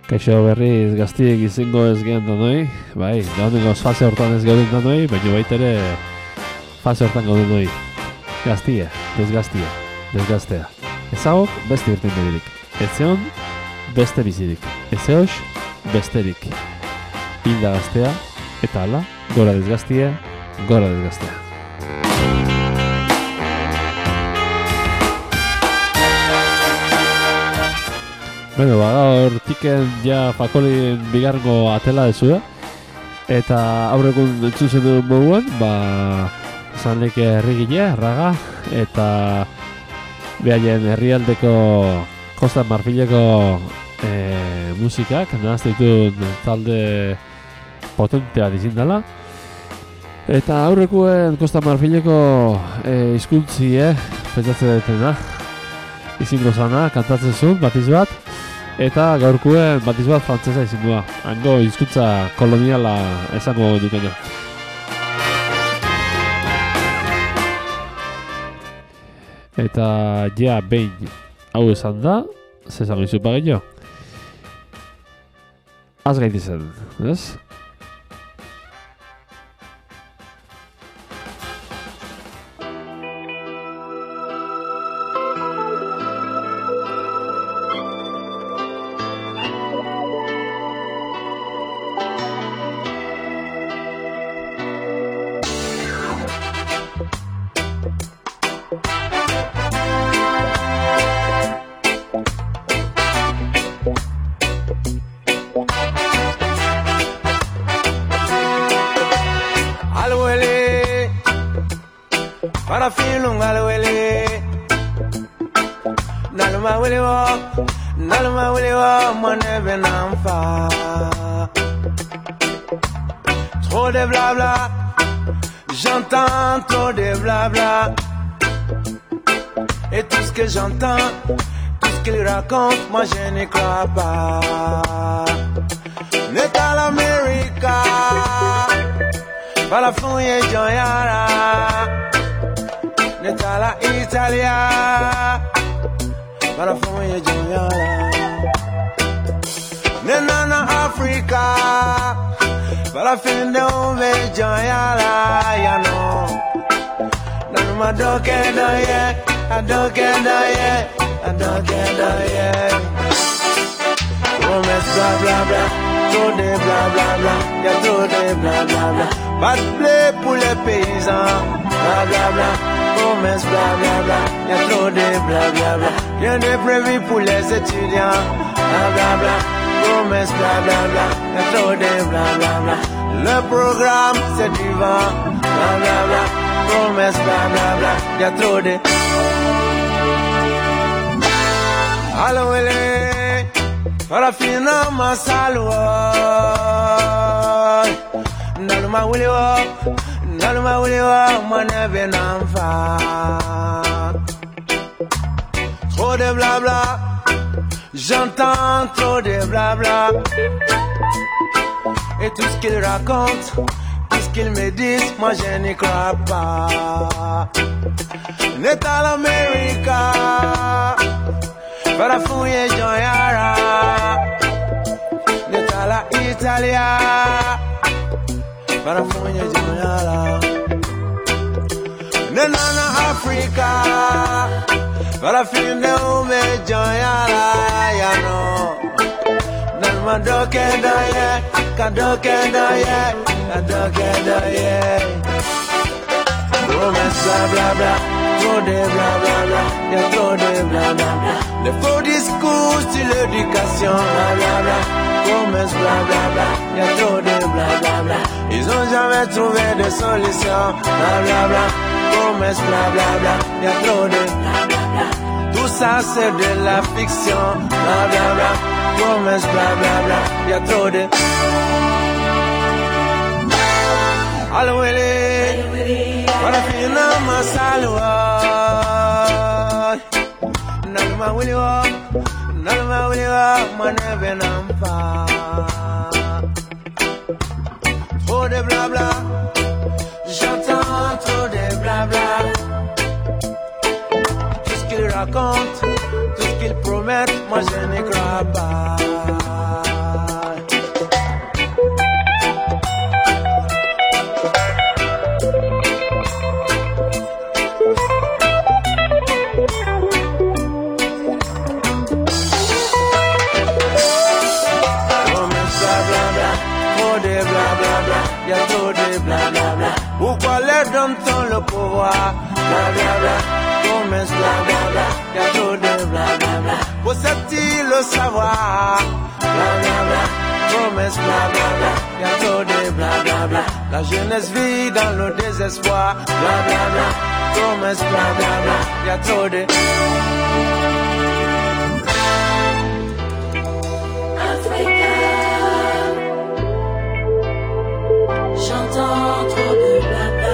Kaixo berriz gaztiek izango ez gehan danoi, bai, daunengo fase hortan ez gauden danoi, baina baitere fase hortan gauden danoi. Gaztie, desgaztea. Ezagok beste irten begirik. Etzeon, beste bizirik. Ezeox, besterik. Hilda gaztea, eta ala, gora desgaztia, gora desgaztea. Bueno, gaur tiken ja fakolin bigarrengo atela dezue. Eta aurrekun entzuzen duen moduan, zanlik herrigile, raga, eta behaien herrialdeko Costa Marfileko musikak, nahazte ditut talde potente bat izin dela. Eta aurrekuen Costa Marfileko hizkuntzi, pentsatzen dutena, izingo zana, kantatzen zuen, batiz bat. Eta gaurkuen batiz bat frantzesa izindua. Hango hizkuntza koloniala esango dukena. Eta ja behin hau esan da, zezango izupa gehiago. Az gaitezen, ez? Trop de blabla, j'entends trop de blabla. Et tout ce que j'entends, tout ce qu'il raconte, moi je n'y crois pas. Neta l'Amérique, par la fouille Joyara. Neta la Italia, par la fouille Joyara. Nena Africa, par la fin de Ove Joyara, ya know. Nana ma doke doye, I don't get doye. Promesse bla bla bla, trop de bla bla bla, y'a trop de bla bla bla. Pas de blé pour les paysans, bla bla bla. Promesse bla bla bla, y'a trop de bla bla bla. Rien n'est prévu pour les étudiants, bla bla bla. Promesse bla bla bla, y'a trop de bla bla bla. Le programme c'est du vent, bla bla bla. Promesse bla bla bla, y'a trop de. Allo ele, farafina masalwa. Naluma wuliwa, manebe namfa. Trop de blabla, j'entends trop de blabla. Et tout ce qu'ils racontent, tout ce qu'ils me disent, moi je n'y crois pas. Neta l'Amérique, par la fouille Joyara. Neta la Italia, par la fouille Joyara. Nena Africa, par la fin de Ome Joyara, ya know. Nalma doke doye, kadoke doye. Promesse bla bla, trop de bla bla bla, y'a trop de bla bla bla. Les faux discours sur l'éducation, bla bla bla. Promesse bla bla bla, y'a trop de bla bla bla. Ils ont jamais trouvé de solution, bla bla bla. Promesse bla bla bla, y'a trop de bla bla bla. Tout ça c'est de la fiction, bla bla bla. Promesse bla bla bla, y'a trop de. Allo ele, farafina masalwa. Naluma wuliwa, manebe namfa. Trop de blabla, j'entends trop de blabla. Tout ce qu'ils racontent, tout ce qu'ils promettent, moi je n'y crois pas. y a trop de blablabla. Pourquoi les hommes ont le pouvoir? Blablabla, promesse blablabla, y a trop de blablabla. Possède-t-il le savoir? Blablabla, promesse blablabla, y a trop de blablabla. La jeunesse vit dans le désespoir. Blablabla, promesse blablabla, y a trop de... J'entends trop de blabla.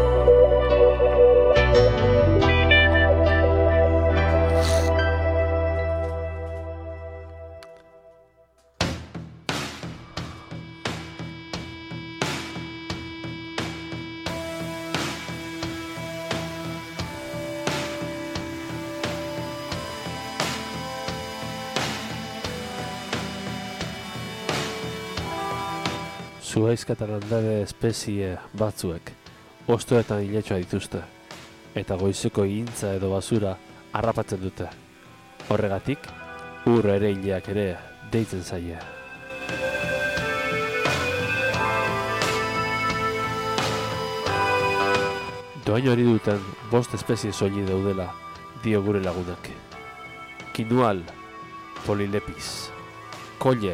Zuhaizkata landare espezie batzuek hostoetan iletxoa dituzte, eta goizeko ihintza edo basura harrapatzen dute. Horregatik, ur ereileak ere deitzen zaie. Doain hori duten 5 espezie soili daudela dio gure lagunak. Kinual, Polilepis, Kolle,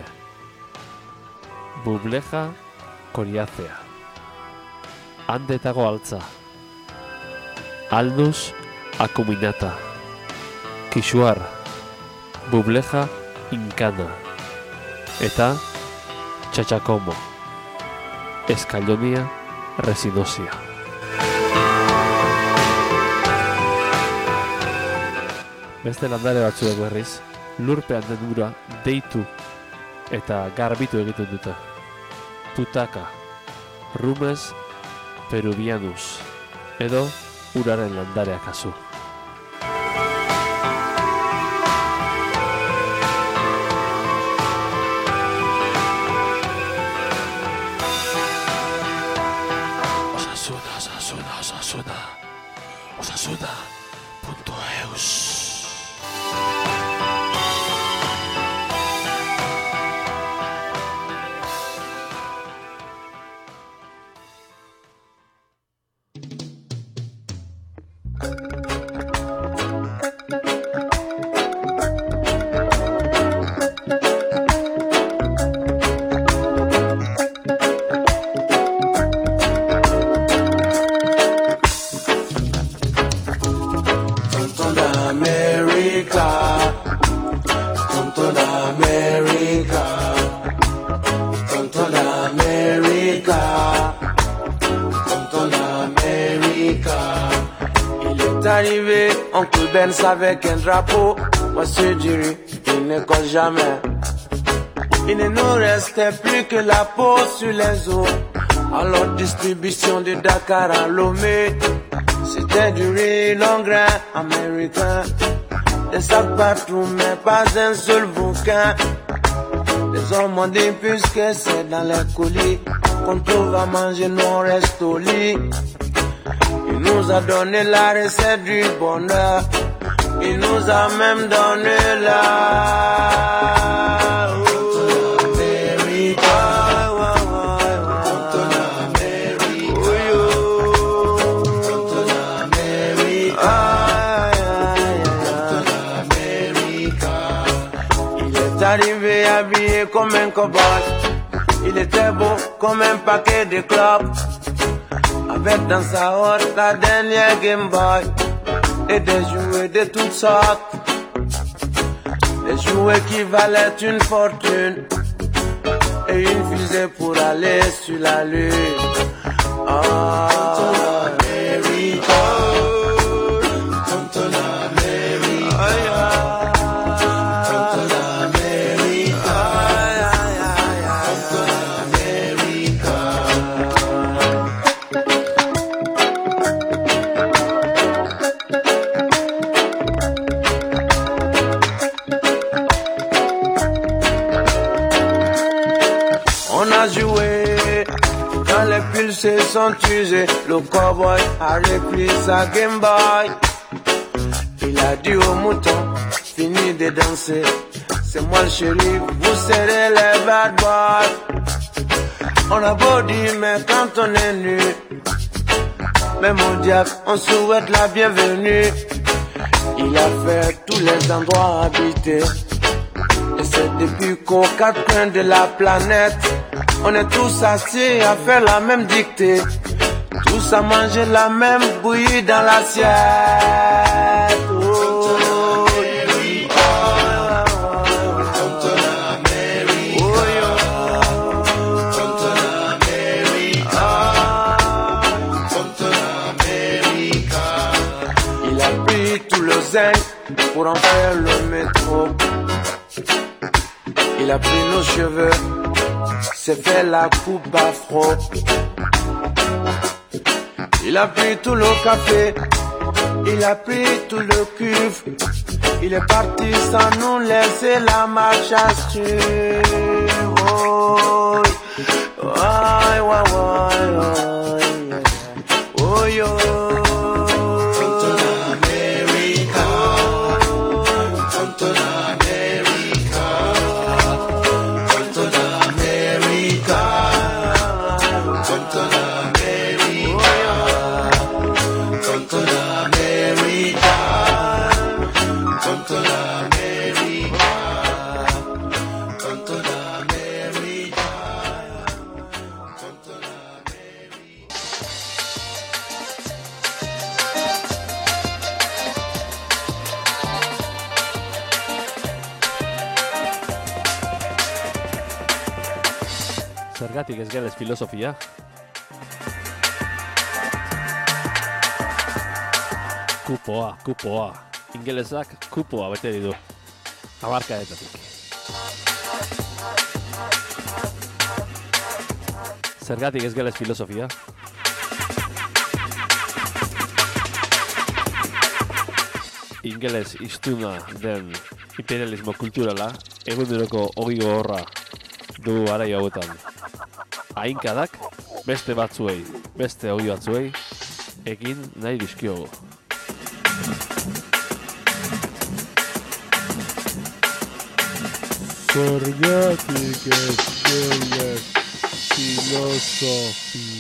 Bubleja coriacea, Andetago altza, Aldus acuminata, Kixuar, Bubleja incana, eta Chachacomo, Escallonia resinosia. Beste landare batzuek berriz, lurpean den ura deitu eta garbitu egiten dute. Putaka, Rumes peruvianus, edo uraren landarea kasu. Osasuna.eus. Oncle Ben avec un drapeau, moi je dirais, il ne colle jamais. Il ne nous restait plus que la peau sur les os. Alors distribution de Dakar à Lomé, c'était du riz long grain américain. Des sacs partout mais pas un seul bouquin. Les hommes ont dit puisque c'est dans les colis qu'on trouve à manger nos restos lit. Il nous a donné la recette du bonheur. Il nous a même donné la... Il est arrivé habillé comme un cowboy. Il était beau comme un paquet de clopes. Avec dans sa hotte la dernière Game Boy et des jouets de toutes sortes, des jouets qui valaient une fortune et une fusée pour aller sur la lune. Se sont usés, le cowboy a repris sa Game Boy. Il a dit au mouton, fini de danser, c'est moi le shérif, vous serez les bad boys. On a beau dire, mais quand on est nu, même au diable, on souhaite la bienvenue. Il a fait tous les endroits habités. Et c'est depuis qu'aux quatre coins de la planète, on est tous assis à faire la même dictée. Tous à manger la même bouillie dans l'assiette. Oh. Pour en faire le métro, il a pris nos cheveux, s'est fait la coupe afro. Il a pris tout le café, il a pris tout le cuve. Il est parti sans nous laisser la marche à suivre. Oh, ouais, ouais, ouais, oh, yo. Zergatik ez gelez filosofia? Kupoa. Ingelesak kupoa bete ditu. Abarkaetatik. Zergatik ez gelez filosofia? Ingeles hiztuna den imperialismo kulturala eguneroko ogi gogorra du garai hauetan. Ainkadak beste batzuei, beste ogi batzuei egin nahi dizkiogu. Zergatik ez gelez filosofia.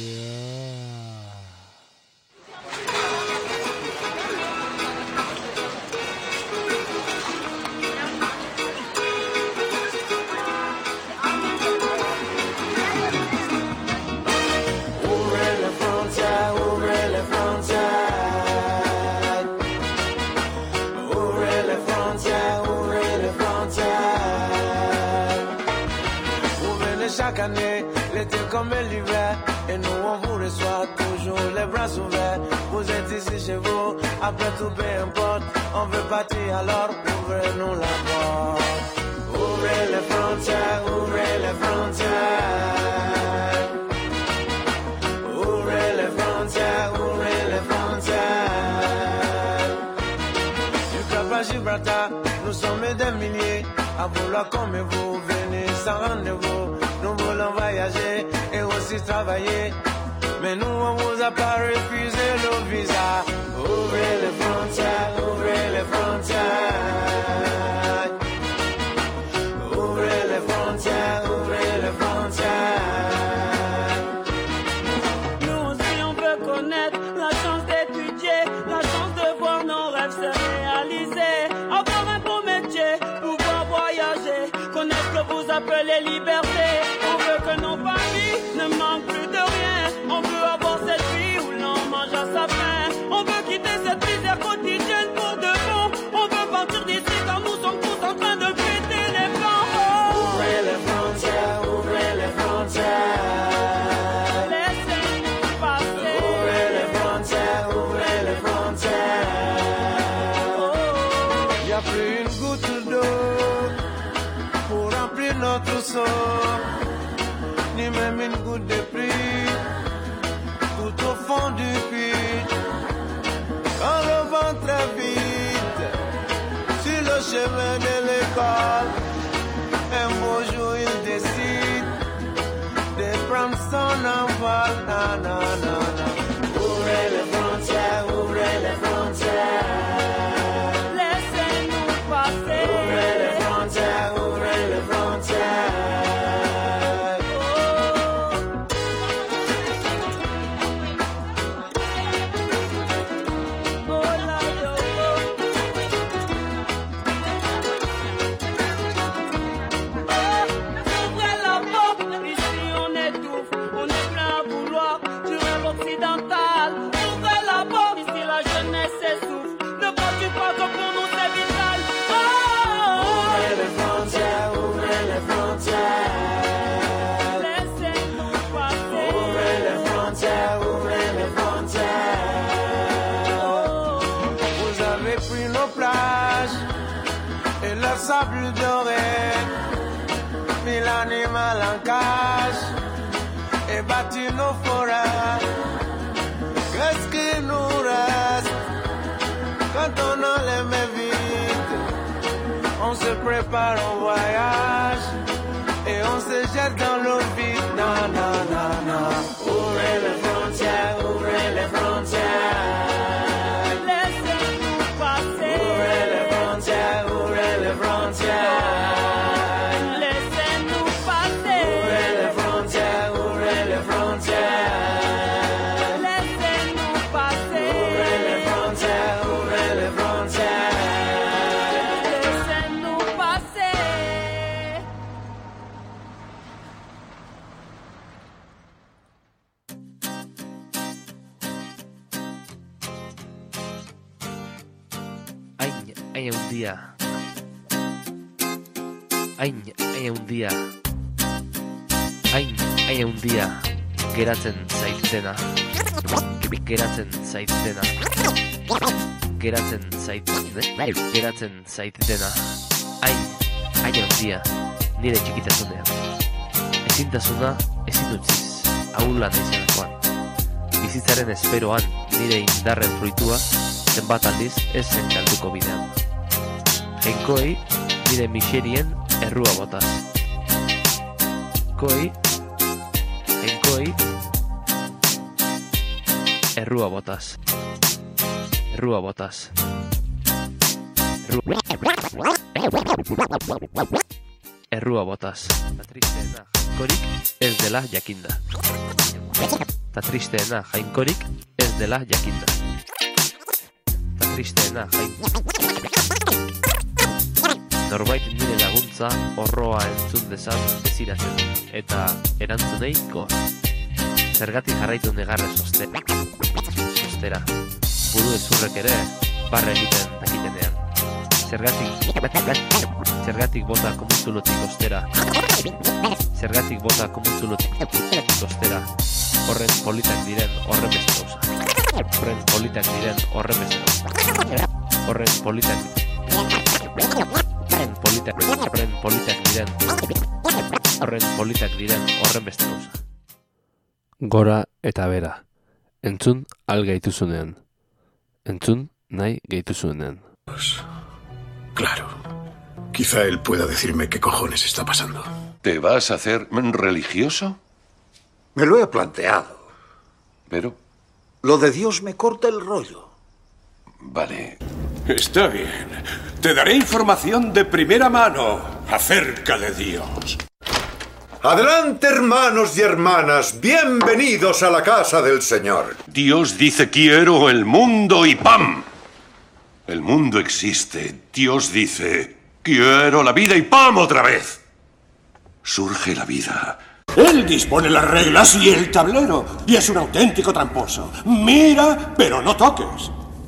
L'été comme l'hiver, et nous on vous reçoit toujours les bras ouverts. Vous êtes ici chez vous, après tout peu importe, on veut partir alors ouvrez-nous la porte. Ouvrez les frontières, ouvrez les frontières. Ouvrez les frontières, ouvrez les frontières. Du Cap à Gibraltar, nous sommes des milliers, à vouloir comme vous, venez sans rendez-vous. Nous voulons voyager et aussi travailler, mais nous on vous a pas refusé le visa. Ouvrez les frontières, ouvrez les frontières. Ouvrez les frontières, ouvrez les frontières. Nous aussi on veut connaître la chance d'étudier, la chance de voir nos rêves se réaliser, avoir un beau métier, pouvoir voyager, connaître ce que vous appelez liberté. On veut que nos familles ne manquent plus de rien. On veut avoir cette vie où l'on mange à sa faim. On veut quitter cette misère quotidienne pour de bon. On veut partir d'ici car nous sommes tous en train de péter les plans. Ouvrez les frontières, ouvrez les frontières. Laissez-nous passer. Ouvrez les frontières, ouvrez les frontières. Y a plus une goutte d'eau pour remplir notre seau, ni même une goutte de pluie tout au fond du puits. Quand le vent très vite sur le chemin de l'école, un beau jour il décide de prendre son envol. Na, na, na, na. Ouvrez les frontières, ouvrez les frontières. Laissez-nous passer. Ouvrez les frontières, ouvrez les frontières. nos plages et le sable doré, mille animaux en cage et bâti nos forêts. Qu'est-ce qui nous reste quand on enlève vite? On se prépare au voyage et on se jette dans l'eau vide. Non, non, non, non. Ouvrez les frontières, ouvrez les frontières. Laissez-nous passer. Ouvrez les frontières, ouvrez les frontières. Laissez-nous passer. Ouvrez les frontières, ouvrez les frontières. Laissez-nous passer. Ouvrez les frontières, ouvrez les frontières. Laissez-nous passer. Hain handia. Hain handia. Hain handia. Geratzen zaitena. Geratzen zaitena. Geratzen zaitena. Geratzen zaitena. Hain handia. Nire txikitasunean. Ezintasuna ezin utziz. Ahula naizelakoan. Bizitzaren esperoan nire indarren fruitua zenbat aldiz ez zen galduko bidean. Jainkoei nire miserien errua botaz. Jainkoei errua botaz. Errua botaz. Errua botaz. Ta tristeena jainkorik ez dela jakinda. Ta tristeena jainkorik ez dela jakinda. Tristeena Norbait nire laguntza horroa entzun dezan desiratzen eta erantzunei goa. Zergatik jarraitu negarre sostera. Buru ezurrek ere barra egiten dakitenean. Zergatik bota komuntzulotik ostera. Zergatik bota komuntzulotik ostera. Horren politak diren horren beste gauza. Horren politak diren horren beste gauza. Horren politak diren horren beste gauza. Gora eta bera. Entzun al gaituzunean. Entzun nahi gaituzunean. Claro. Quizá él pueda decirme qué cojones está pasando. ¿Te vas a hacer religioso? Me lo he planteado. Pero... Lo de Dios me corta el rollo. Vale. Está bien. Te daré información de primera mano acerca de Dios. Adelante, hermanos y hermanas. Bienvenidos a la casa del Señor. Dios dice quiero el mundo y ¡pam! El mundo existe. Dios dice quiero la vida y ¡pam! Otra vez. Surge la vida. Él dispone las reglas y el tablero. Y es un auténtico tramposo. Mira, pero no toques.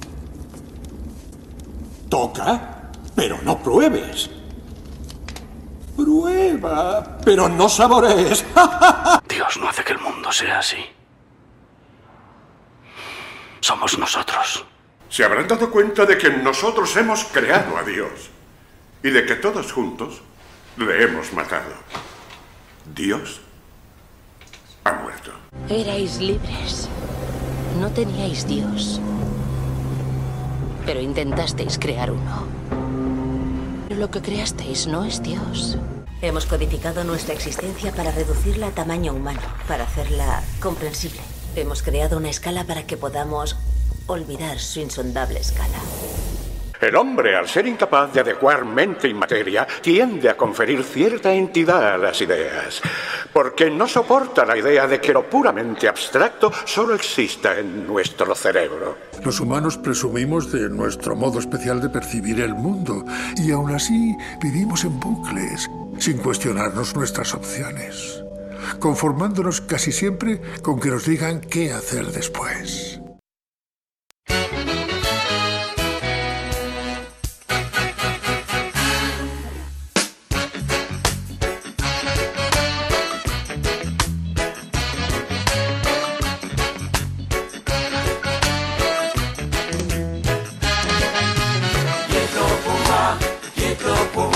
Toca, pero no pruebes. Prueba, pero no saborees. Dios no hace que el mundo sea así. Somos nosotros. Se habrán dado cuenta de que nosotros hemos creado a Dios. Y de que todos juntos le hemos matado. Dios ha muerto. Erais libres. No teníais Dios. Pero intentasteis crear uno. Pero lo que creasteis no es Dios. Hemos codificado nuestra existencia para reducirla a tamaño humano, para hacerla comprensible. Hemos creado una escala para que podamos olvidar su insondable escala. El hombre, al ser incapaz de adecuar mente y materia, tiende a conferir cierta entidad a las ideas, porque no soporta la idea de que lo puramente abstracto solo exista en nuestro cerebro. Los humanos presumimos de nuestro modo especial de percibir el mundo, y aún así vivimos en bucles, sin cuestionarnos nuestras opciones, conformándonos casi siempre con que nos digan qué hacer después.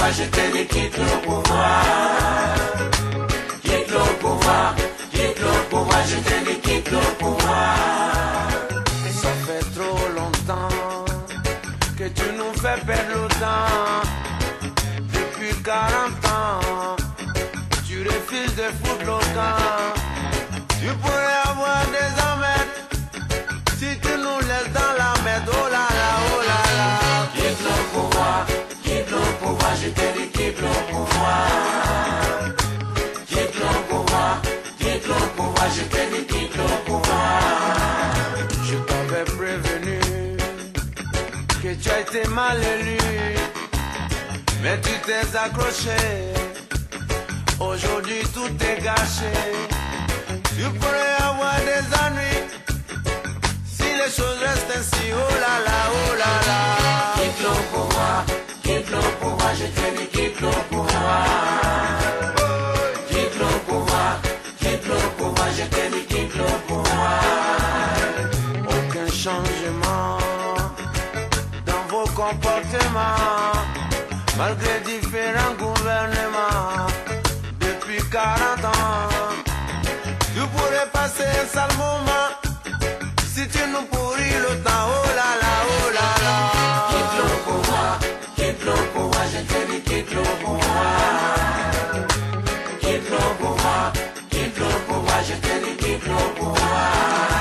pouvoir, je te dis quitte le pouvoir. Quitte le pouvoir, quitte le pouvoir, je te dis quitte le pouvoir. Ça fait trop longtemps que tu nous fais perdre le temps. Depuis 40 ans, tu refuses de foutre le camp. Tu pourrais avoir des emmènes si tu nous laisses dans la merde. Oh là là, oh là là. Quitte le pouvoir, je te dis quitte le pouvoir. Quitte le pouvoir, je te dis quitte le pouvoir. Je t'avais prévenu que tu as été mal élu, mais tu t'es accroché. Aujourd'hui tout est gâché. Tu pourrais avoir des ennuis si les choses restent ainsi. Oh là là, oh là là. Quitte le pouvoir, je te dis quitte le pouvoir. Quitte le pouvoir, je te dis quitte le pouvoir. Aucun changement dans vos comportements, malgré différents gouvernements. Depuis 40 ans, tu pourrais passer un sale moment si tu nous pourris le temps. Oh là là, oh là là. Quitte le pouvoir, je te dis quitte le pouvoir. Quitte le pouvoir, je te dis quitte le pouvoir.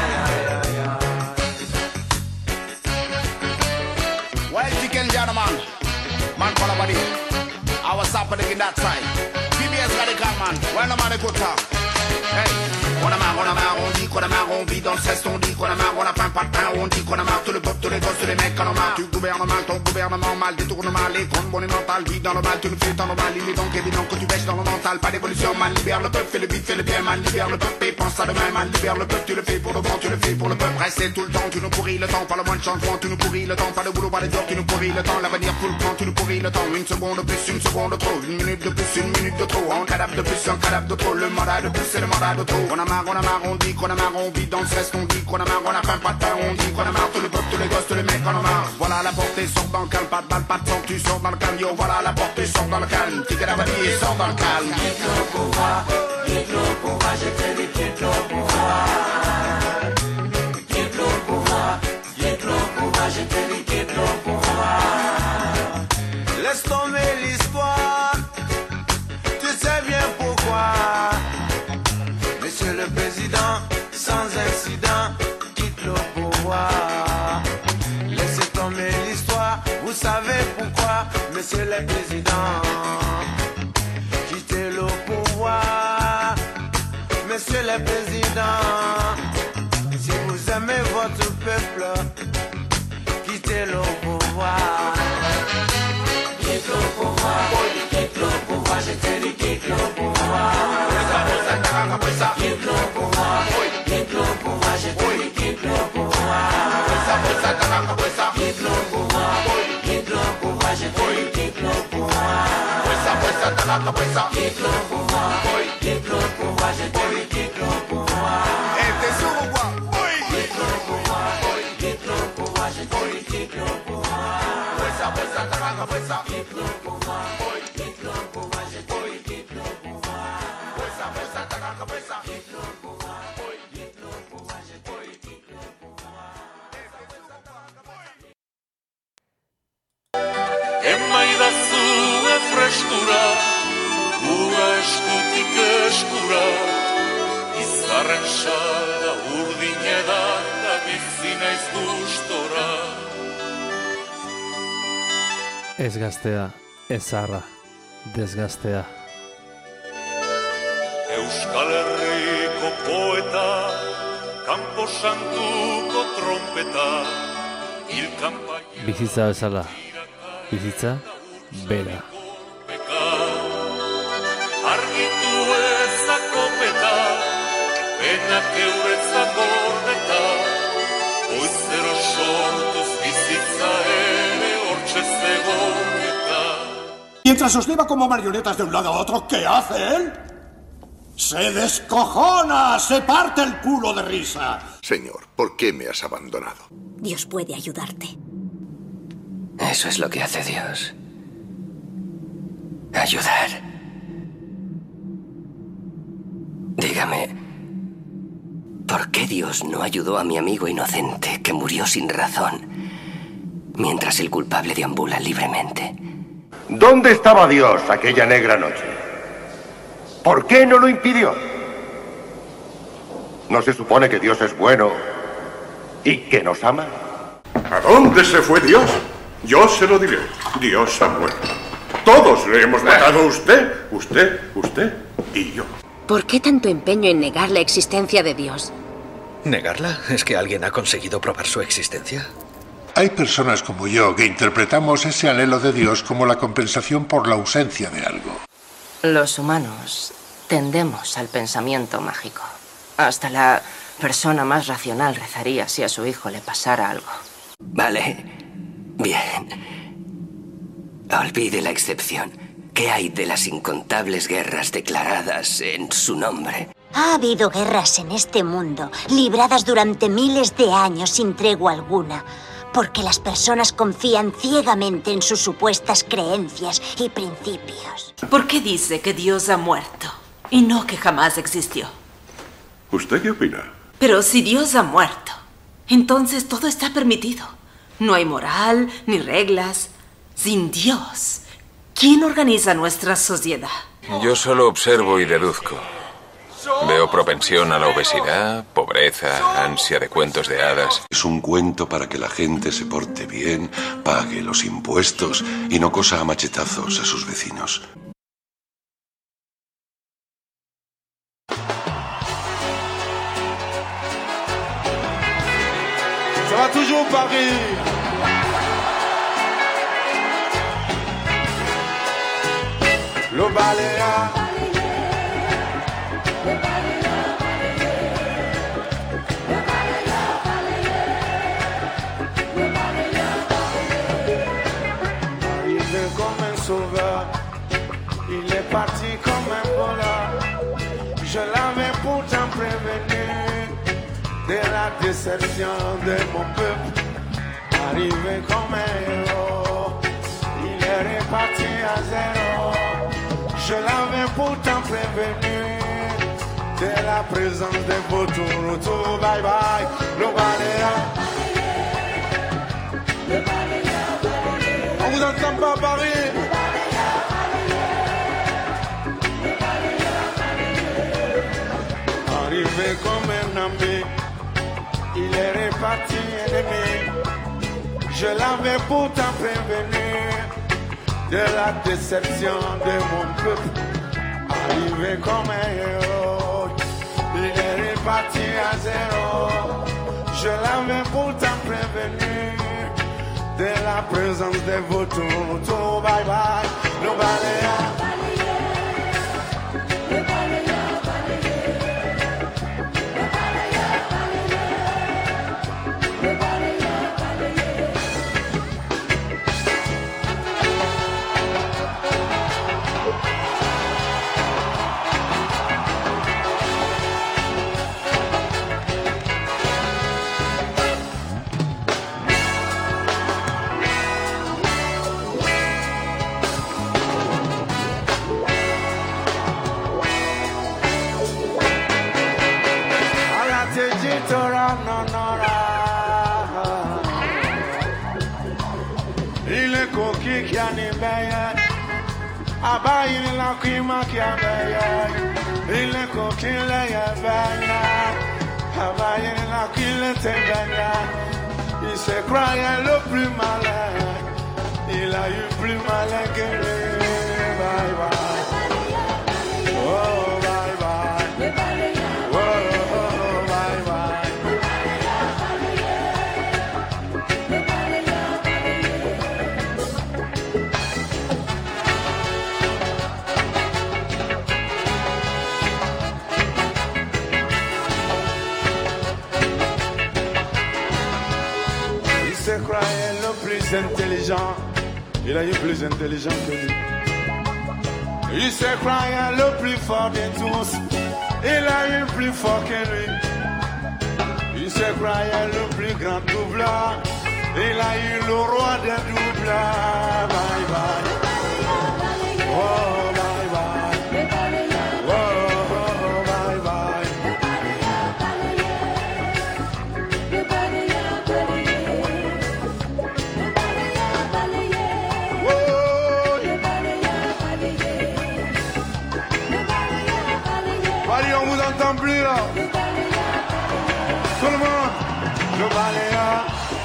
Well, chicken gentlemen, man call about it. I was happening in that side. PBS radical man, well, I'm on a good talk. Hey, on a marre, on dit qu'on a marre, on vit dans le cesse, on dit qu'on a marre, on a faim, pas de pain, on dit qu'on a marre, tout le peuple, tous les gosses, tous les mecs, en ont marre, tu gouvernes mal, ton gouvernement mal, détourne mal, les comptes monumentales, vivent dans le mal, tu nous fais dans le mal, il est donc évident que tu bêches dans le mental, pas d'évolution, mal, libère le peuple, fais le vide, fais le bien, mal, libère le peuple, et pense à demain, mal, libère le peuple, tu le fais pour le bon, tu le fais pour le peuple, restez tout le temps, tu nous pourris le temps, pas le moins de changement, tu nous pourris le temps, pas de boulot, pas de job, tu nous pourris le temps, l'avenir tout le temps, tu nous pourris le temps, une seconde de plus, une seconde de trop, une minute de plus, une minute de trop, un cadavre de plus, un cadavre de trop, le mandat de plus, c'est le mandat de trop, on a marre, on dit qu'on a marre, on vit dans le stress, on dit qu'on a marre, on a faim, pas de pain, on dit qu'on a marre, tout le peuple, tous les gosses, tous les mecs, on a marre. Voilà la portée, sort dans le calme, pas de balle, pas de sang, tu sors dans le calme, yo, voilà la portée, sort dans le calme, tic et la vanille, sort dans le calme. Quitte le pouvoir, je te dis quitte le pouvoir. Quitte le pouvoir, je te dis quitte le pouvoir. Laisse tomber l'histoire, tu sais bien pourquoi. Monsieur le Président, sans incident, quitte le pouvoir. Laissez tomber l'histoire, vous savez pourquoi. Monsieur le Président, quittez le pouvoir. Monsieur le Président, si vous aimez votre peuple, quittez le pouvoir. Quitte le pouvoir, je te dis quitte le pouvoir. Quitte le pouvoir, je te dis quitte le pouvoir. Quitte le pouvoir, je te dis quitte le pouvoir. Quitte le pouvoir, je te dis quitte le pouvoir. Quitte le pouvoir, je te dis quitte le pouvoir. Quitte le pouvoir, je te dis quitte le pouvoir. Emaidazu freskura, ura eskutik eskura, izarren sara urdine da, da bizi naiz gustora. Ez gaztea, ez zarra, desgaztea. Euskal Herriko poeta, Campo Santuko trompeta, hilkanpaia. Bizitza bezala, bizitza bera. Argitu ezako peta, penak euretzak gordeta, goizero sortuz bizitza ere hortxe zegoketa. Mientras os lleva como marionetas de un lado a otro, ¿qué hace él? Se descojona, se parte el culo de risa. Señor, ¿por qué me has abandonado? Dios puede ayudarte. Eso es lo que hace Dios. ayudar. Dígame, ¿por qué Dios no ayudó a mi amigo inocente que murió sin razón, mientras el culpable deambula libremente? ¿Dónde estaba Dios aquella negra noche? ¿Por qué no lo impidió? ¿No se supone que Dios es bueno y que nos ama? ¿A dónde se fue Dios? Yo se lo diré. Dios ha muerto. Todos le hemos matado a usted y yo. ¿Por qué tanto empeño en negar la existencia de Dios? ¿Negarla? ¿Es que alguien ha conseguido probar su existencia? Hay personas como yo que interpretamos ese anhelo de Dios como la compensación por la ausencia de algo. Los humanos tendemos al pensamiento mágico. Hasta la persona más racional rezaría si a su hijo le pasara algo. Vale. Bien. Olvide la excepción. ¿Qué hay de las incontables guerras declaradas en su nombre? Ha habido guerras en este mundo, libradas durante miles de años sin tregua alguna, porque las personas confían ciegamente en sus supuestas creencias y principios. ¿Por qué dice que Dios ha muerto y no que jamás existió? ¿Usted qué opina? Pero si Dios ha muerto, entonces todo está permitido. No hay moral ni reglas. Sin Dios, ¿quién organiza nuestra sociedad? Yo solo observo y deduzco. Veo propensión a la obesidad, pobreza, ansia de cuentos de hadas. Es un cuento para que la gente se porte bien, pague los impuestos y no cosa a machetazos a sus vecinos. Ça va toujours Paris. Le baléa. Arrivé comme un sauveur, il est parti comme un voleur. Je l'avais pourtant prévenu de la déception de mon peuple. Arrivé comme un héros, il est reparti à zéro. Je l'avais pourtant prévenu de la présence des vautours. Retour, bye bye, le baléa. On vous entend pas Paris. Arrivé comme un ami, il est reparti ennemi. Je l'avais pourtant prévenu de la déception de mon peuple. Arrivé comme un héros, il est reparti à zéro. Je l'avais pourtant prévenu de la présence des vautours. Tout bye bye, le baléa. Il est coquille qui a né meilleur. Abba il a qui m'a qui a meilleur. Il est coquille les veilleur. Abba il a qui l'était meilleur. Il se croyait le plus malin. Il a eu plus malin que lui. Bye bye. Oh bye bye. Oh bye bye. Il se croyait le plus intelligent. Il a eu plus intelligent que lui. Il se croyait le plus fort de tous. Il a eu plus fort que lui. Il se croyait le plus grand doubleur. Il a eu le roi des doubleurs. Bye bye. Oh. n'entend plus là. Tout le monde, le baléa.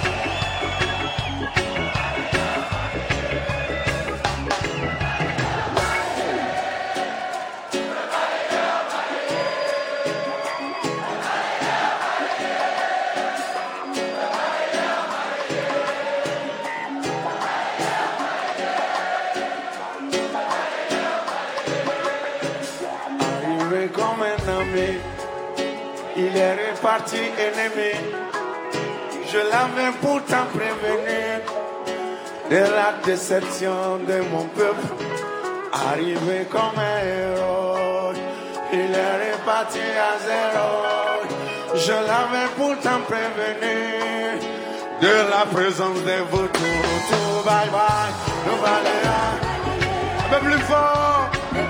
Comme un ami, il est reparti ennemi. Je l'avais pourtant prévenu de la déception de mon peuple. Arrivé comme un héros, il est reparti à zéro. Je l'avais pourtant prévenu de la présence de vous tous. Bye bye, nous allons un peu plus fort.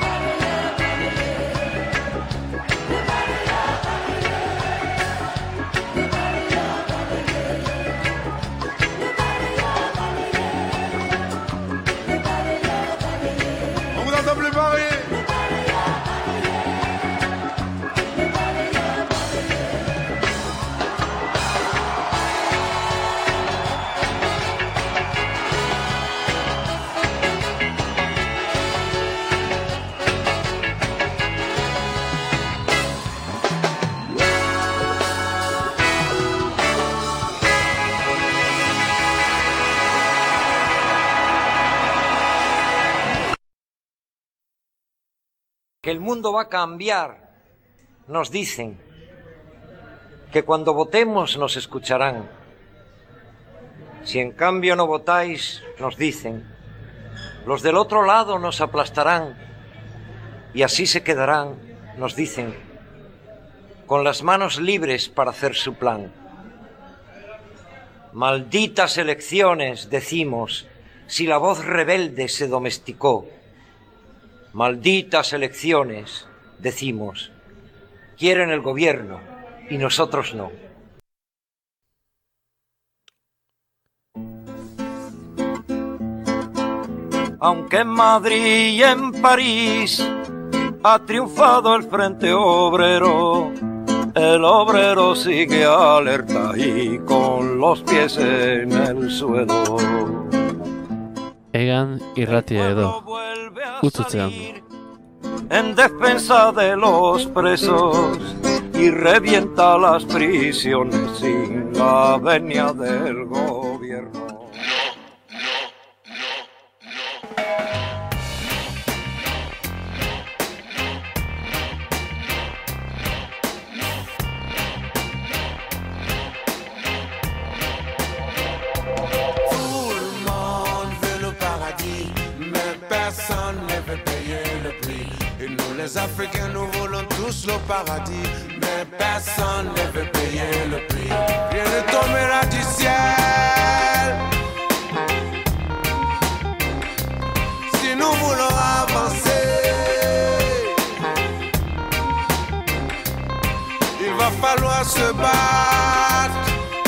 Que el mundo va a cambiar, nos dicen. Que cuando votemos nos escucharán. Si en cambio no votáis, nos dicen, los del otro lado nos aplastarán y así se quedarán, nos dicen, con las manos libres para hacer su plan. Malditas elecciones, decimos, si la voz rebelde se domesticó. Malditas elecciones, decimos, quieren el gobierno y nosotros no. Aunque en Madrid y en París ha triunfado el Frente Obrero, el obrero sigue alerta y con los pies en el suelo. Egan irratia edo, utzutzean. En defensa de los presos y revienta las prisiones sin la venia del gobierno. Les Africains, nous voulons tous le paradis, mais personne ne veut payer le prix. Rien ne tombera du ciel. Si nous voulons avancer, il va falloir se battre.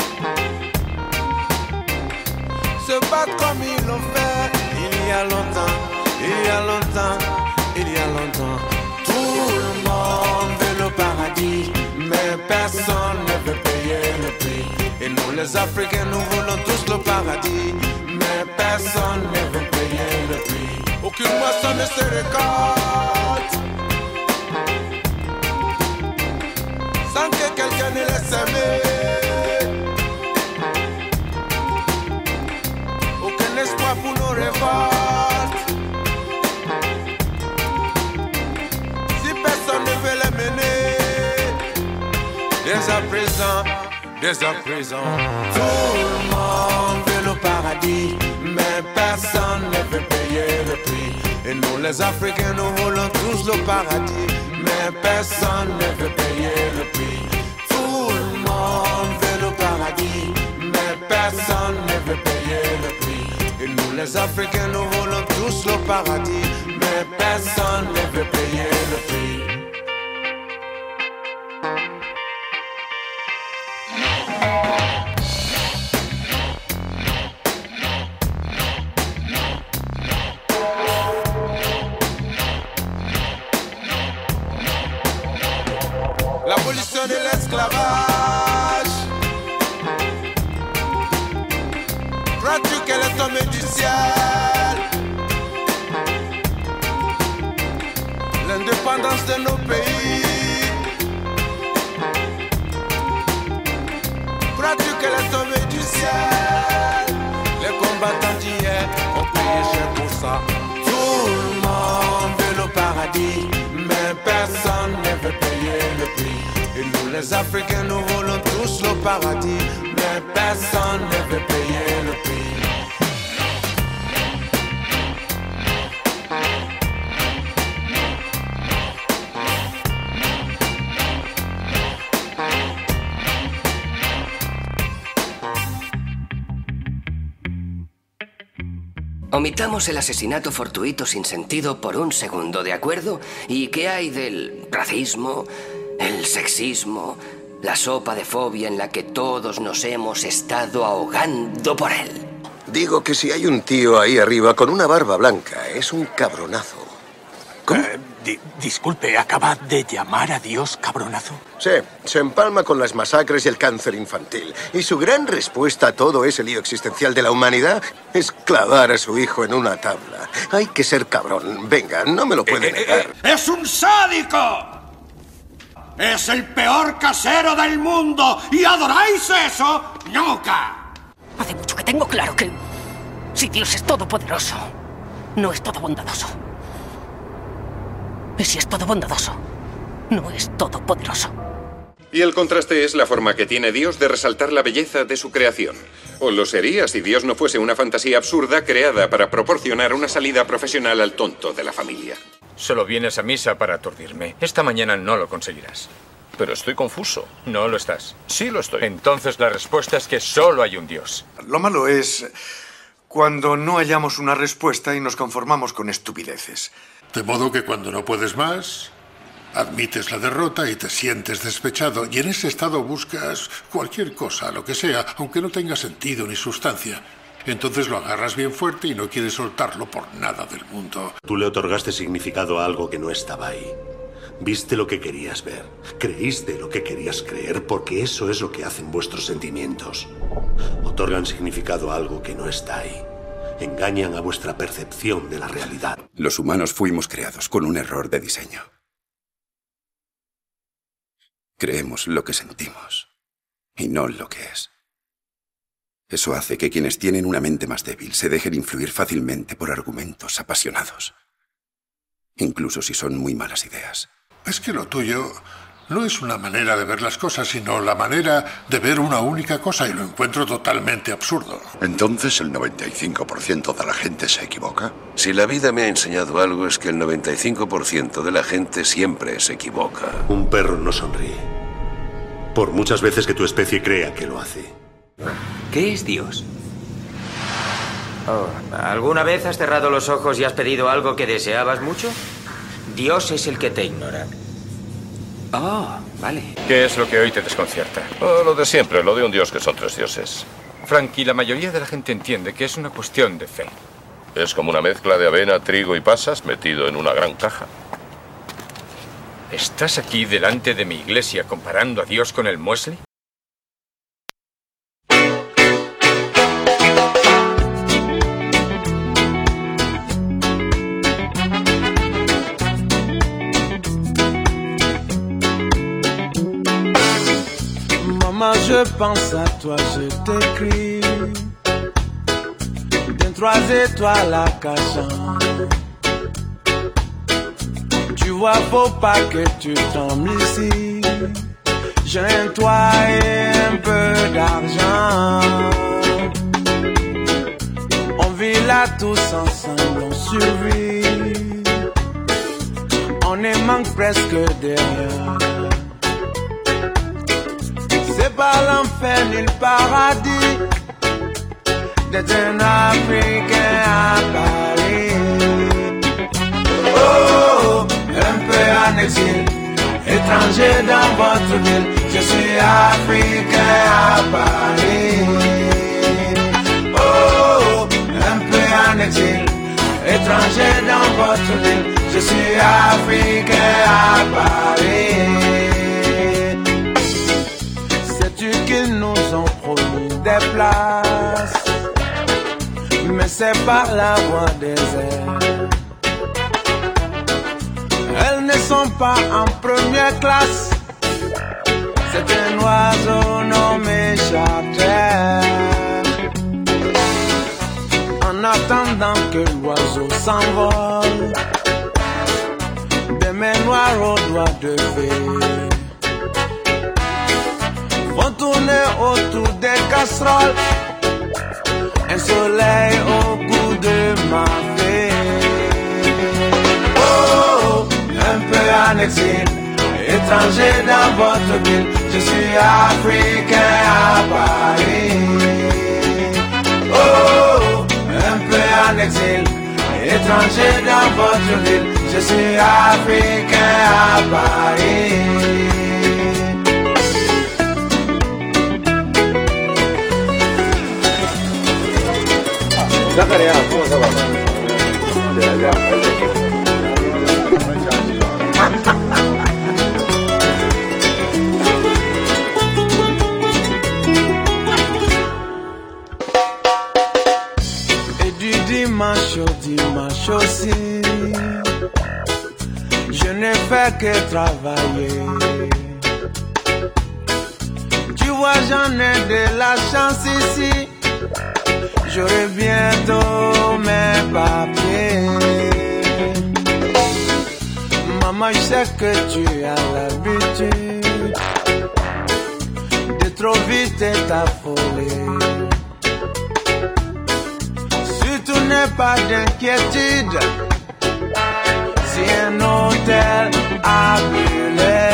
Se battre comme ils l'ont fait il y a longtemps, il y a longtemps, il y a longtemps. Tout le monde veut le paradis, mais personne ne veut payer le prix. Et nous les Africains, nous voulons tous le paradis, mais personne ne veut payer le prix. Aucune moisson ne se récolte sans que quelqu'un ne laisse aimer. Aucun espoir pour nos révoltes. Ne veut les mener dès à présent, tout le monde veut le paradis, mais personne ne veut payer le prix. Et nous les Africains, nous voulons tous le paradis, mais personne ne veut payer le prix. Tout le monde veut le paradis, mais personne ne veut payer le prix. Et nous les Africains, nous voulons tous le paradis, mais personne ne veut payer le prix. l'esclavage. Crois-tu qu'elle est tombée du ciel? L'indépendance de nos pays. Crois-tu qu'elle est tombée du ciel? Les combattants d'hier ont payé cher pour ça. Tout le monde veut le paradis, mais personne ne veut payer le prix. Et nous les Africains, nous voulons tous le paradis, mais personne ne veut payer le prix. Omitamos el asesinato fortuito sin sentido por un segundo, ¿de acuerdo? ¿Y qué hay del racismo, el sexismo, la sopa de fobia en la que todos nos hemos estado ahogando por él? Digo que si hay un tío ahí arriba con una barba blanca, es un cabronazo. ¿Cómo? Disculpe, ¿acaba de llamar a Dios cabronazo? Sí, se empalma con las masacres y el cáncer infantil. Y su gran respuesta a todo ese lío existencial de la humanidad es clavar a su hijo en una tabla. Hay que ser cabrón. Venga, no me lo puede negar. ¡Es un sádico! ¡Es el peor casero del mundo! ¿Y adoráis eso? ¡Nunca! Hace mucho que tengo claro que si Dios es todopoderoso, no es todo bondadoso. Y si es todo bondadoso, no es todopoderoso. Y el contraste es la forma que tiene Dios de resaltar la belleza de su creación. O lo sería si Dios no fuese una fantasía absurda creada para proporcionar una salida profesional al tonto de la familia. Solo vienes a misa para aturdirme. Esta mañana no lo conseguirás. Pero estoy confuso. No lo estás. Sí lo estoy. Entonces la respuesta es que solo hay un Dios. Lo malo es cuando no hallamos una respuesta y nos conformamos con estupideces. De modo que cuando no puedes más, admites la derrota y te sientes despechado. Y en ese estado buscas cualquier cosa, lo que sea, aunque no tenga sentido ni sustancia. Entonces lo agarras bien fuerte y no quieres soltarlo por nada del mundo. Tú le otorgaste significado a algo que no estaba ahí. Viste lo que querías ver. Creíste lo que querías creer, porque eso es lo que hacen vuestros sentimientos. Otorgan significado a algo que no está ahí. Engañan a vuestra percepción de la realidad. Los humanos fuimos creados con un error de diseño. Creemos lo que sentimos y no lo que es. Eso hace que quienes tienen una mente más débil se dejen influir fácilmente por argumentos apasionados, incluso si son muy malas ideas. Es que lo tuyo no es una manera de ver las cosas, sino la manera de ver una única cosa, y lo encuentro totalmente absurdo. ¿Entonces el 95% de la gente se equivoca? Si la vida me ha enseñado algo es que el 95% de la gente siempre se equivoca. Un perro no sonríe, por muchas veces que tu especie crea que lo hace. ¿Qué es Dios? Oh, ¿alguna vez has cerrado los ojos y has pedido algo que deseabas mucho? Dios es el que te ignora. Oh, vale. ¿Qué es lo que hoy te desconcierta? Oh, lo de siempre, lo de un dios que son tres dioses. Frankie, la mayoría de la gente entiende que es una cuestión de fe. Es como una mezcla de avena, trigo y pasas metido en una gran caja. ¿Estás aquí delante de mi iglesia comparando a Dios con el muesli? Maman, je pense à toi, je t'écris des 3 étoiles à Cachan. Tu vois, faut pas que tu tombes ici. J'ai un toit et un peu d'argent. On vit là tous ensemble, on survit. On ne manque presque de rien. C'est pas l'enfer ni le paradis d'être un Africain à Paris. Oh, un peu en exil, étranger dans votre ville. Je suis Africain à Paris. Oh, un peu en exil, étranger dans votre ville. Je suis Africain à Paris. les places, mais c'est par la voie des airs. Elles ne sont pas en première classe, c'est un oiseau nommé charter. En attendant que l'oiseau s'envole, des mains noires aux doigts de fée vont tourner autour des casseroles, un soleil au goût de ma fée. Oh, un peu en exil, étranger dans votre ville, je suis africain à Paris. Oh, un peu en exil, étranger dans votre ville, je suis africain à Paris. Zacharia, comment ça va? Et du dimanche au dimanche aussi, je ne fais que travailler. Tu vois, j'en ai de la chance ici, j'aurai bientôt mes papiers. Maman, je sais que tu as l'habitude de trop vite t'affoler. Surtout n'aie pas d'inquiétude si un hôtel a brûlé.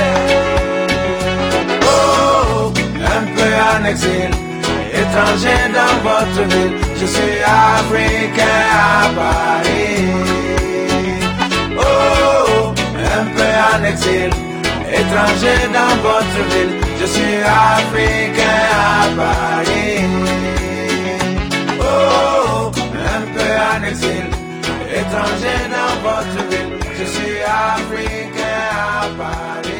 Oh, un peu en exil, étranger dans votre ville, je suis africain à Paris. Oh, un peu en exil, étranger dans votre ville, je suis africain à Paris. Oh, un peu en exil, étranger dans votre ville, je suis africain à Paris.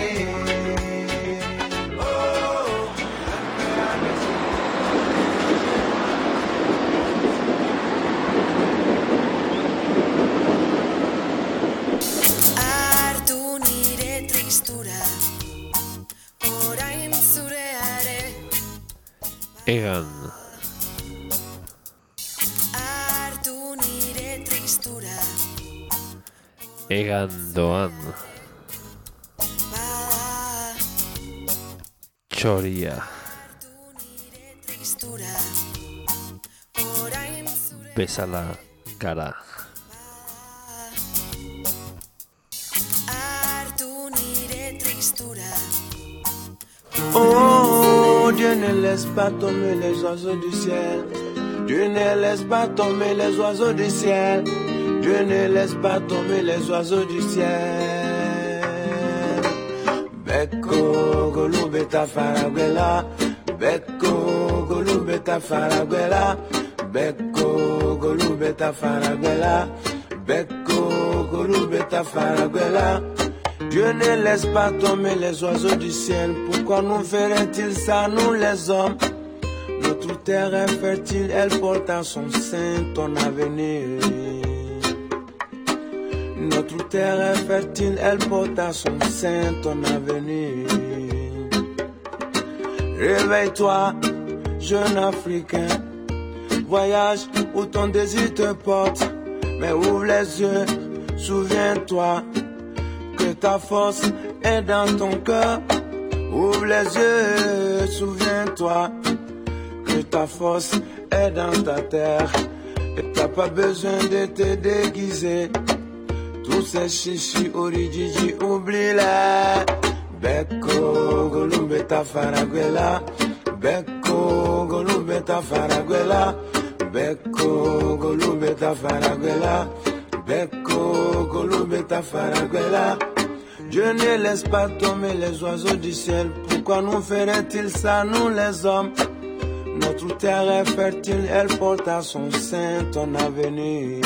Egan. Egan doan. Txoria. Bezala gara. Oh, Dieu ne laisse pas tomber les oiseaux du ciel. Dieu ne laisse pas tomber les oiseaux du ciel. Dieu ne laisse pas tomber les oiseaux du ciel. Beko golubeta faraguela. Beko golubeta faraguela. Beko golubeta faraguela. Beko golubeta faraguela. Dieu ne laisse pas tomber les oiseaux du ciel. Pourquoi nous ferait-il ça, nous les hommes? Notre terre est fertile, elle porte à son sein ton avenir. Notre terre est fertile, elle porte à son sein ton avenir. Réveille-toi, jeune Africain. Voyage où ton désir te porte. Mais ouvre les yeux, souviens-toi que ta force est dans ton cœur. Ouvre les yeux, souviens-toi que ta force est dans ta terre. Et t'as pas besoin de te déguiser. Tous ces chichis orijiji, oublie-les. Beko golumbeta faraguela. Beko golumbeta faraguela. Beko golumbeta faraguela. Beko golumbeta faraguela. Dieu ne laisse pas tomber les oiseaux du ciel. Pourquoi nous ferait-il ça, nous les hommes? Notre terre est fertile, elle porte à son sein ton avenir.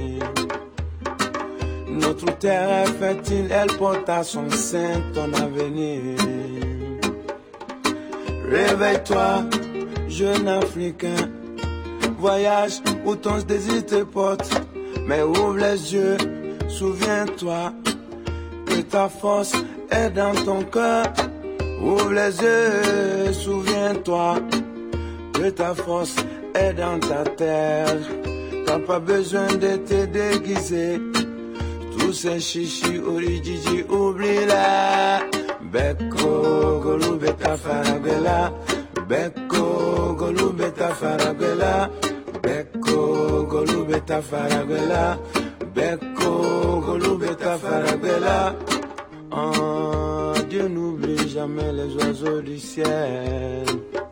Notre terre est fertile, elle porte à son sein ton avenir. Réveille-toi, jeune Africain. Voyage où ton désir te porte, mais ouvre les yeux, souviens-toi que ta force est dans ton cœur. Ouvre les yeux, souviens-toi que ta force est dans ta terre. T'as pas besoin de te déguiser. Tous ces chichis, orijiji, oublie-la. Beko, golubeta farabela. Beko, golubeta farabela. Beko, golubeta farabela. Beko, golubeta farabela. Oh, Dieu n'oublie jamais les oiseaux du ciel.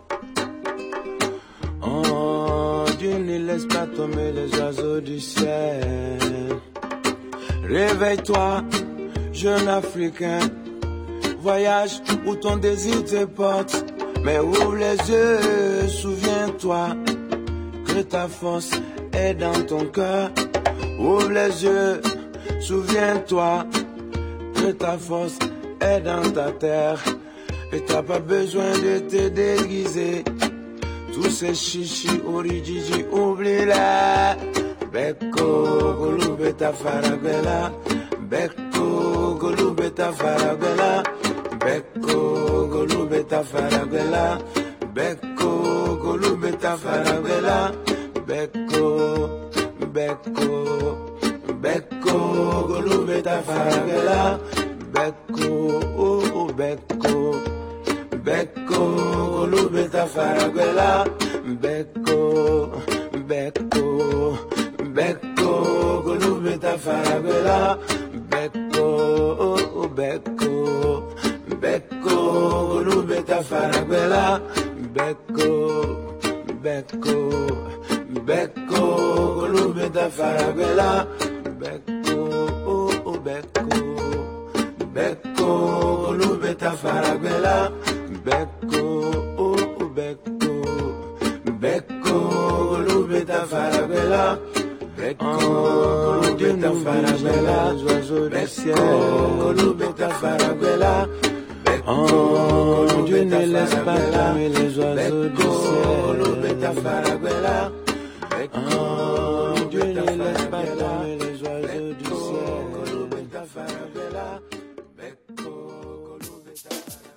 Oh, Dieu ne laisse pas tomber les oiseaux du ciel. Réveille-toi, jeune Africain. Voyage où ton désir te porte, mais ouvre les yeux, souviens-toi que ta force est dans ton cœur. Ouvre les yeux, souviens-toi que ta force est dans ta terre. Et t'as pas besoin de te déguiser. Tous ces chichis, orijiji, oublie-la. Beko, golubeta farabela. Beko, golubeta farabela. Beko, golubeta farabela. Beko, golubeta farabela. Beko, beko, beko, golubeta farabela. Beko, oh, beko, beko, golubeta farabela. Beko, beko, beko, golubeta farabela. Beko, oh, beko, beko, golubeta farabela. Beko, beko, beko, golubeta farabela. Beko, oh, beko, beko, golubeta farabela. Beko, oh, beko, beko, golubeta farabela. Beko, golubeta farabela. Les oiseaux du ciel. Golubeta farabela. Oh, Dieu ne laisse pas tomber les oiseaux du ciel. Golubeta farabela. Oh, Dieu ne laisse pas tomber les oiseaux du ciel. Golubeta farabela. Beko, golubeta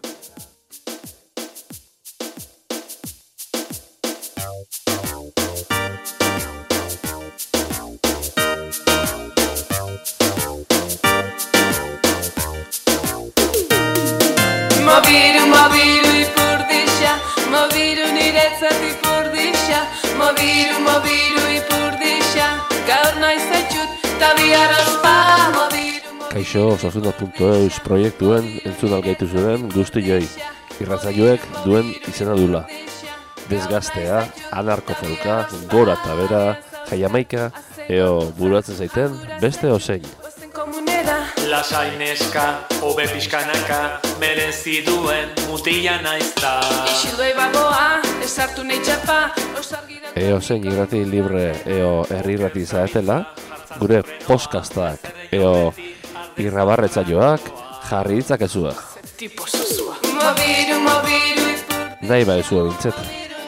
Mobiru ipurdisha, mobiru niretzat ipurdisha, mobiru ipurdisha, gaur naiz zaitut, ta bihar ospa, mobiru. Kaixo, osasuna.eus proiektuen entzun algaitu zuen guztioi. Irratsaioek duen izena dula. Desgaztea, anarkofolka, gora eta bera, jaiamaika, eo buruatzen zaiten beste osein. Lasai neska, hobe pixkanaka, merezi duen mutila naizta. Ixildoi bagoa, esartu nahi txapa, osargira... Eo zein irrati libre, eo herri irrati zaetela, gure podcastak, eo irrabarretzaioak, jarri ditzakezua. Tipo sosua. Mobiru ipur... Nahi ba ezua bintzet.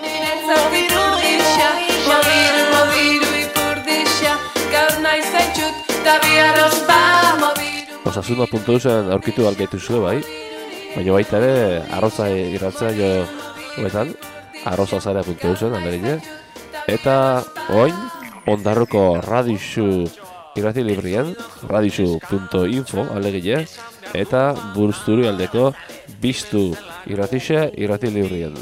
Mobiru ipurdisha, gaur nahi zaitut, ta bihar ospa, mobiru. Osasuna.eusen aurkitu algaitu zuen bai, baina baita ere arroza irratzaio hoetan, arrozazarea.eusen alderine, eta oin Ondarruko Radixu irrati librien, radixu.info alegile, eta Buruzturi aldeko Biztu irratixe irrati librien.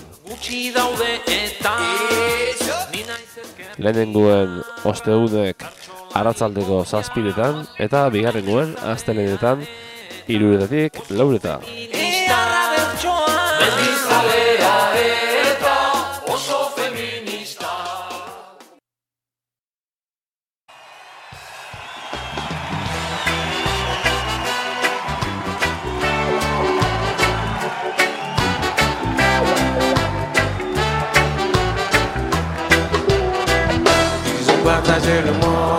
Lehenenguen osteunek arratzaldeko 7:00 eta bigarrenguen astelehenetan 3:00 - 4:00. Mendizalea eta oso feminista. Ils ont partagé le monde.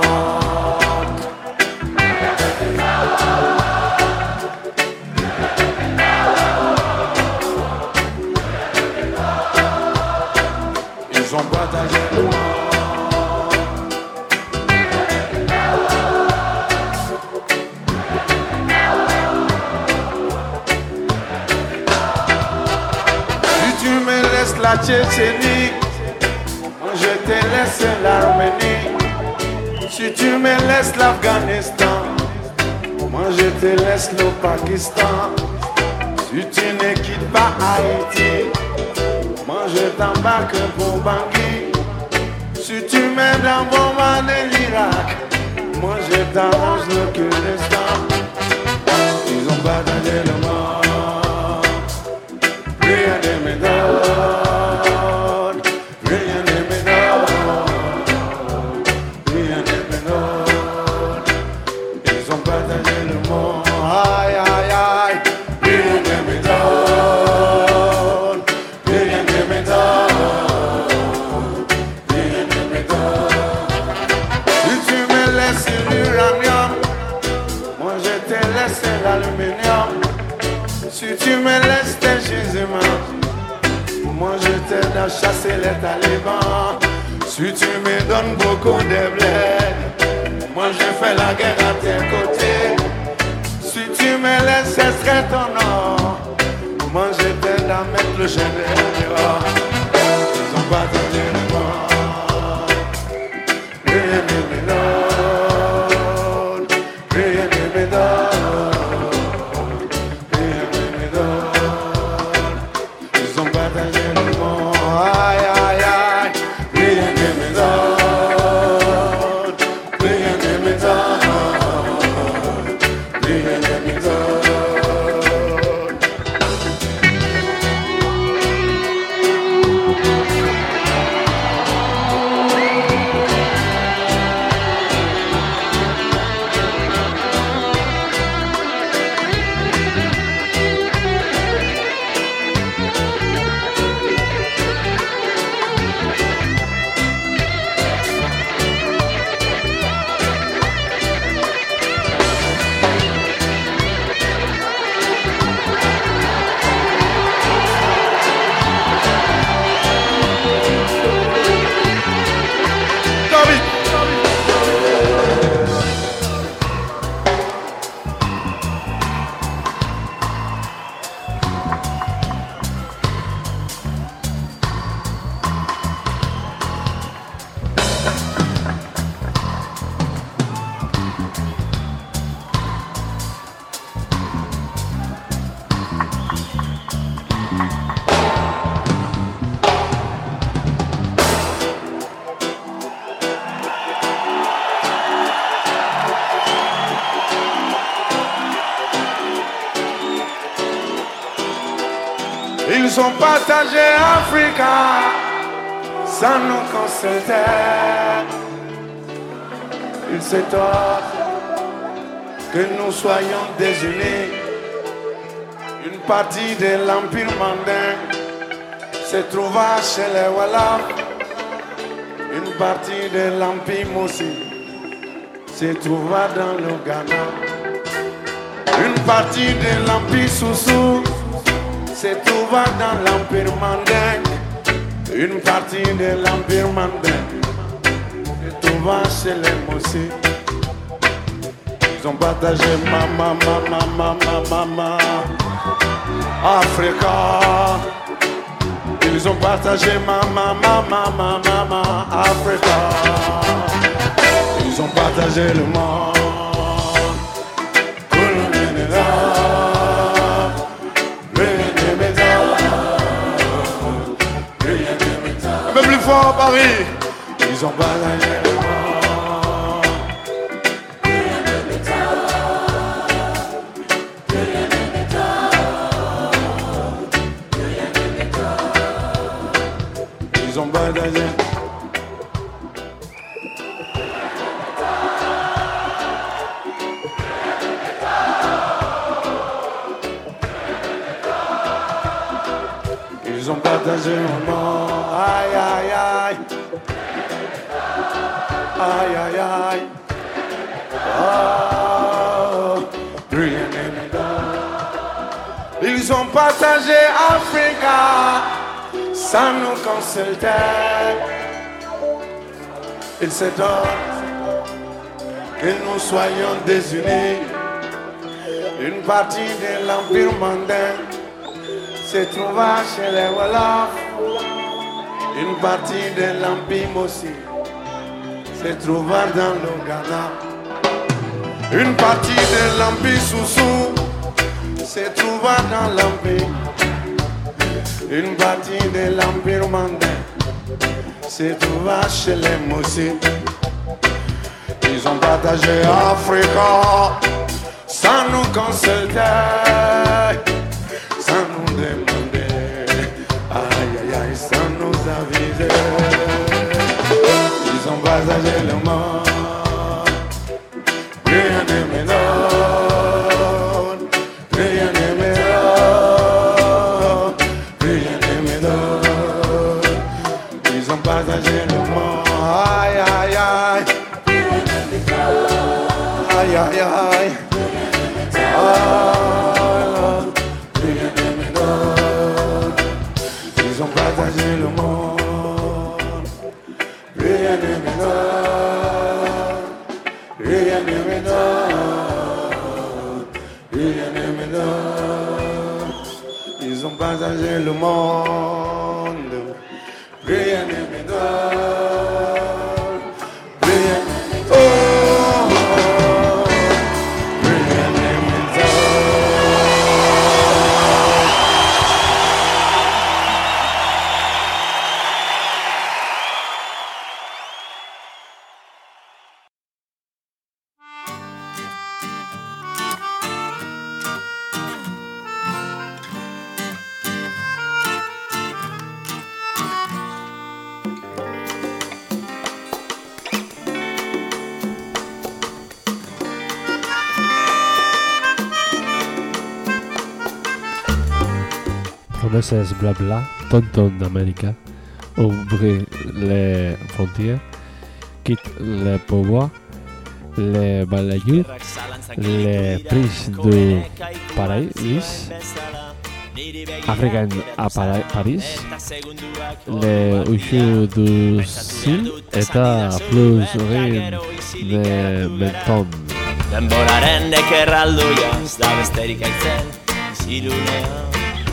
la Tchétchénie, moi je te laisse l'Arménie. Si tu me laisses l'Afghanistan, moi je te laisse le Pakistan. Si tu ne quittes pas Haïti, moi je t'embarque pour Bangui. Si tu m'aides dans Bomba de l'Irak, moi je t'arrange le Kurdistan. Ils ont partagé le monde, rien ne me donne, rien ne me donne, rien ne me donne. Ils ont partagé le monde, aïe aïe aïe, rien ne me donne, rien ne me donne, rien ne me donne. Si tu me laisses l'uranium, moi je te laisse l'aluminium. Si tu me laisses tes gisements, moi je t'aide à chasser les talibans. Si tu me donnes beaucoup de blé, moi je fais la guerre à tes côtés. Si tu me laisses extraire ton nom, moi je t'aide à mettre le général dehors. Ils ont pas donné le monde, rien ne me donne, rien ne me donne, rien ne me donne. Ils ont partagé le monde, aïe aïe aïe, rien ne me donne, rien ne me donne, rien ne me donne. Ils ont partagé Africa sans nous consulter. Ils s'étonnent que nous soyons désunis. Une partie de l'Empire mandin se trouva chez les Wolof. Une partie de l'Empire Moussi se trouva dans le Ghana. Une partie de l'Empire Soussou se trouva dans l'Empire mandin. Une partie de l'Empire mandin se trouva chez les Moussi. Ils ont partagé mama, Africa. Ils ont partagé mama, Africa. Ils ont partagé le monde. Un peu plus fort, Paris. Ils ont partagé le monde. Ils ont partagé. Ils ont partagé le monde. Aïe, aïe, aïe. Aïe, aïe, aïe. Oh, rien ne me donne. Ils ont partagé Africa sans nous consulter. Ils s'étonnent que nous soyons désunis. Une partie de l'Empire mandin se trouva chez les Wolof. Une partie de l'empire aussi se trouva dans le Ghana. Une partie de l'empire Soussou se trouva dans l'empire. Une partie de l'empire Mandin se trouva chez les Moussi. Ils ont partagé Africa sans nous consulter, sans nous demander, aïe aïe aïe, sans nous aviser. Ils ont partagé le monde, rien ne me donne, rien ne me donne, rien ne me donne. Ils ont partagé le monde, aïe aïe aïe, aïe aïe aïe. Ils ont partagé le monde. Rien ne me donne, rien ne me donne, rien ne me donne. Ils ont partagé le monde. Rien ne me donne, rien ne me donne. Promesses blabla, tonton d'Amérique, ouvrez les frontières, quitte les pouvoirs, les balayures, les prises du paraïs, africains à Paris, les uxus du Sil, eta plus rin de menton. Denboraren dekerraldoia ez da besterik aitzen, izilunean.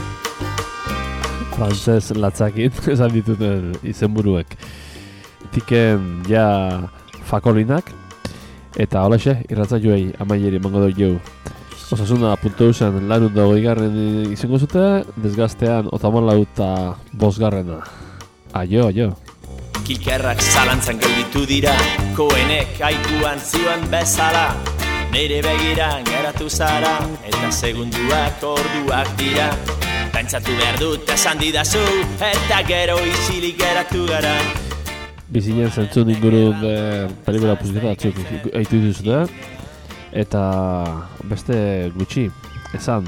Frantzez latzakin, esan dituten izenburuek. Tiken ja fakolinak, eta holaxe, irratzaioei amaieri emango dut jau. Osasuna.eusen larun dago igarren izango zute, desgaztean otamolau eta bosgarrena. Aio, aio. Kilkerrak zalantzan gelditu dira, koenek aikuan zioen bezala. Nire begiran geratu zara, eta segunduak orduak dira. Pentsatu behar dut esan didazu, eta gero isilik geratu gara. Bizinen zentzun ingurun pelikula pusketa batzuk eitu dituzute, eta beste gutxi, esan,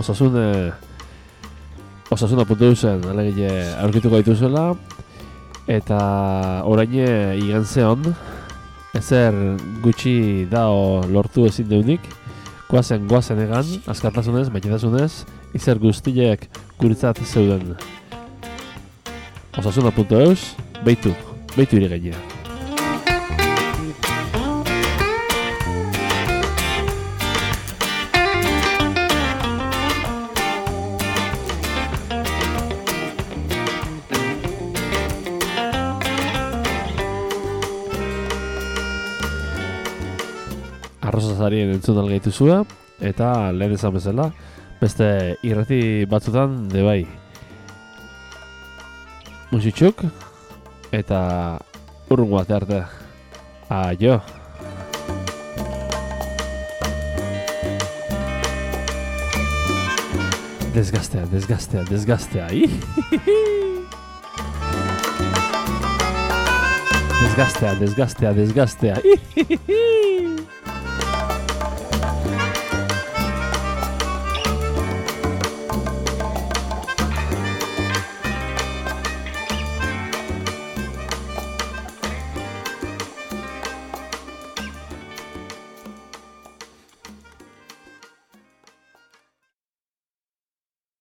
Osasuna.eusen alegile aurkituko dituzuela, eta oraine igantzeon, ezer gutxi dao lortu ezin deunik, goazen egan, askartasunez, maitetasunez, izer guztiek guretzat zeuden. Osasuna.eus, beitu iri gainea. Arrozazarien entzun algaituzua, eta lehen esan bezala, beste irrati batzutan de bai. Musitxuk, eta urrungo arte arte. Aio! Desgaztea. Desgaztea.